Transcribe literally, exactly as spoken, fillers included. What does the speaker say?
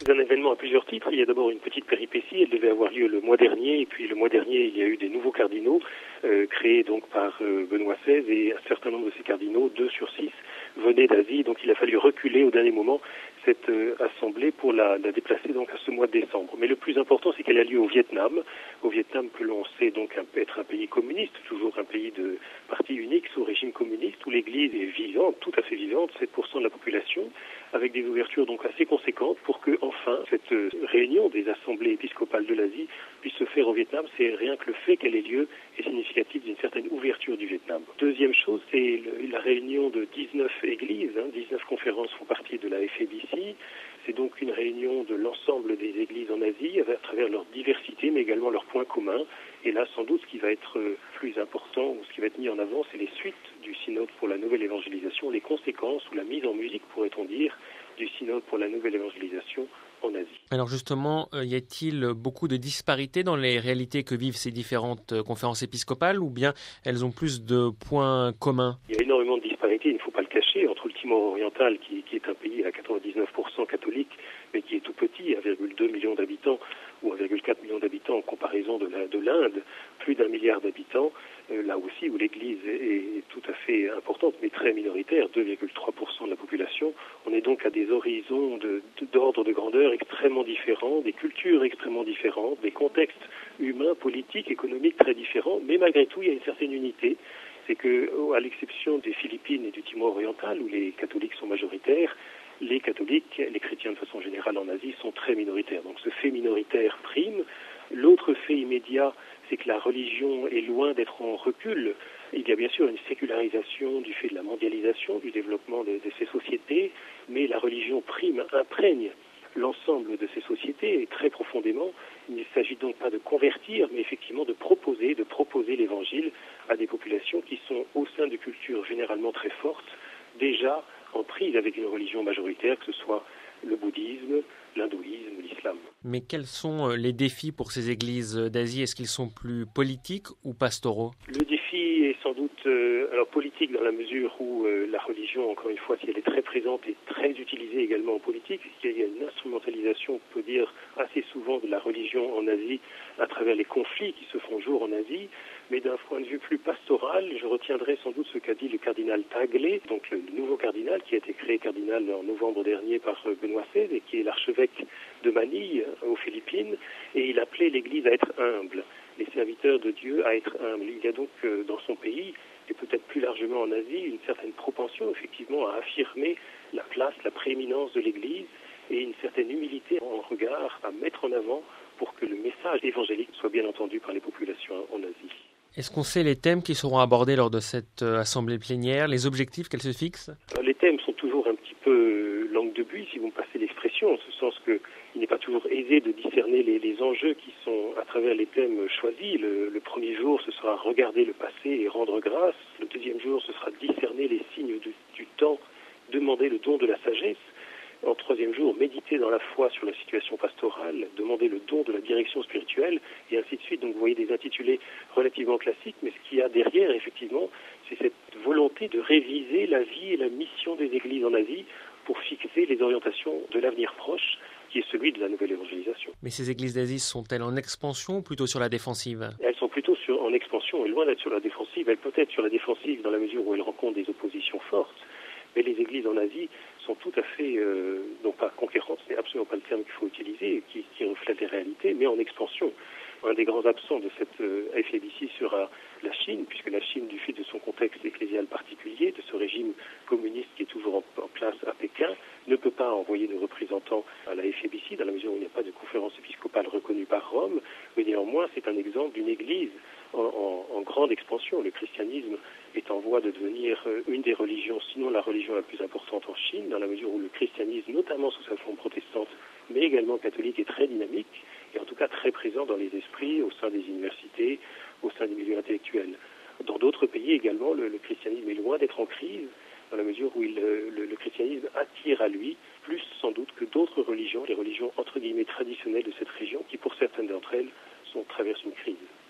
C'est un événement à plusieurs titres. Il y a d'abord une petite péripétie. Elle devait avoir lieu le mois dernier. Et puis le mois dernier, il y a eu des nouveaux cardinaux euh, créés donc par euh, Benoît seize. Et un certain nombre de ces cardinaux, deux sur six, venaient d'Asie. Donc il a fallu reculer au dernier moment cette euh, assemblée pour la, la déplacer donc à ce mois de décembre. Mais le plus important, c'est qu'elle a lieu au Vietnam. Au Vietnam que l'on sait donc être un pays communiste, toujours un pays de parti unique sous régime communiste, où l'Église est vivante, tout à fait vivante, sept pour cent de la population, avec des ouvertures donc assez conséquentes pour que enfin cette euh, réunion des assemblées épiscopales de l'Asie puisse se faire au Vietnam. C'est rien que le fait qu'elle ait lieu est significatif d'une certaine ouverture du Vietnam. Deuxième chose, c'est le, la réunion de dix-neuf églises, hein, dix-neuf conférences font partie de la F A B C. C'est donc une réunion de l'ensemble des églises en Asie à travers leur diversité mais également leurs points communs. Et là, sans doute, ce qui va être plus important ou ce qui va être mis en avant, c'est les suites du synode pour la nouvelle évangélisation, les conséquences ou la mise en musique, pourrait-on dire, du synode pour la nouvelle évangélisation en Asie. Alors justement, euh, y a-t-il beaucoup de disparités dans les réalités que vivent ces différentes euh, conférences épiscopales ou bien elles ont plus de points communs? Il y a énormément de disparités, il ne faut pas le cacher, entre le Timor oriental, qui, qui est un pays à quatre-vingt-dix-neuf pour cent catholique, mais qui est tout petit, un virgule deux million d'habitants, ou un virgule quatre million d'habitants en comparaison de, la, de l'Inde, plus d'un milliard d'habitants, euh, là aussi où l'Église est, est tout à fait importante, mais très minoritaire, deux virgule trois pour cent de la population. On est donc à des horizons de, de, d'ordre de grandeur extrêmement différents, des cultures extrêmement différentes, des contextes humains, politiques, économiques très différents, mais malgré tout, il y a une certaine unité. C'est que, à l'exception des Philippines et du Timor oriental, où les catholiques sont majoritaires, les catholiques, les chrétiens de façon générale en Asie, sont très minoritaires. Donc ce fait minoritaire prime. L'autre fait immédiat, c'est que la religion est loin d'être en recul. Il y a bien sûr une sécularisation du fait de la mondialisation, du développement de, de ces sociétés, mais la religion prime, imprègne l'ensemble de ces sociétés et très profondément. Il ne s'agit donc pas de convertir, mais effectivement de proposer, de proposer l'évangile à des populations qui sont au sein de cultures généralement très fortes, déjà en prise avec une religion majoritaire, que ce soit le bouddhisme, l'hindouisme, l'islam. Mais quels sont les défis pour ces églises d'Asie? Est-ce qu'ils sont plus politiques ou pastoraux? Le défi est sans doute euh, alors politique dans la mesure où euh, la religion, encore une fois, si elle est très présente et très utilisée également en politique, il y a une instrumentalisation, on peut dire, assez souvent de la religion en Asie à travers les conflits qui se font jour en Asie. Mais d'un point de vue plus pastoral, je retiendrai sans doute ce qu'a dit le cardinal Tagle, donc le nouveau cardinal qui a été créé cardinal en novembre dernier par Benoît seize et qui est l'archevêque de Manille aux Philippines, et il appelait l'Église à être humble, les serviteurs de Dieu à être humbles. Il y a donc euh, dans son pays, et peut-être plus largement en Asie, une certaine propension effectivement à affirmer la place, la prééminence de l'Église et une certaine humilité en regard à mettre en avant pour que le message évangélique soit bien entendu par les populations en Asie. Est-ce qu'on sait les thèmes qui seront abordés lors de cette euh, assemblée plénière, les objectifs qu'elle se fixe? Alors, les thèmes sont toujours un petit peu langue de buis, si vous me passez l'expression, en ce sens qu'il n'est pas toujours aisé de discerner les, les enjeux qui sont à travers les thèmes choisis. Le, le premier jour, ce sera regarder le passé et rendre grâce. Le deuxième jour, ce sera discerner les signes du, du temps, demander le don de la sagesse. En troisième jour, méditer dans la foi sur la situation pastorale, demander le don de la direction spirituelle, et ainsi de suite. Donc vous voyez des intitulés relativement classiques, mais ce qu'il y a derrière, effectivement, c'est cette volonté de réviser la vie et la mission des églises en Asie pour fixer les orientations de l'avenir proche, qui est celui de la nouvelle évangélisation. Mais ces églises d'Asie sont-elles en expansion ou plutôt sur la défensive? Elles sont plutôt sur, en expansion, et loin d'être sur la défensive. Elles peuvent être sur la défensive dans la mesure où elles rencontrent des oppositions fortes. Mais les églises en Asie sont tout à fait, euh, non pas conquérantes, c'est absolument pas le terme qu'il faut utiliser, qui, qui reflète les réalités, mais en expansion. Un des grands absents de cette euh, F A B C sera la Chine, puisque la Chine, du fait de son contexte ecclésial particulier, de ce régime communiste qui est toujours en, en place à Pékin, ne peut pas envoyer de représentants à la F A B C, dans la mesure où il n'y a pas de conférence épiscopale reconnue par Rome, mais néanmoins c'est un exemple d'une église en, en, en grande expansion. Le christianisme est en voie de devenir une des religions, sinon la religion la plus importante en Chine, dans la mesure où le christianisme, notamment sous sa forme protestante, mais également catholique, est très dynamique, et en tout cas très présent dans les esprits, au sein des universités, au sein des milieux intellectuels. Dans d'autres pays également, le, le christianisme est loin d'être en crise, dans la mesure où il, le, le christianisme attire à lui plus sans doute que d'autres religions, les religions entre guillemets traditionnelles de cette région, qui pour certaines d'entre elles sont, traversent une crise.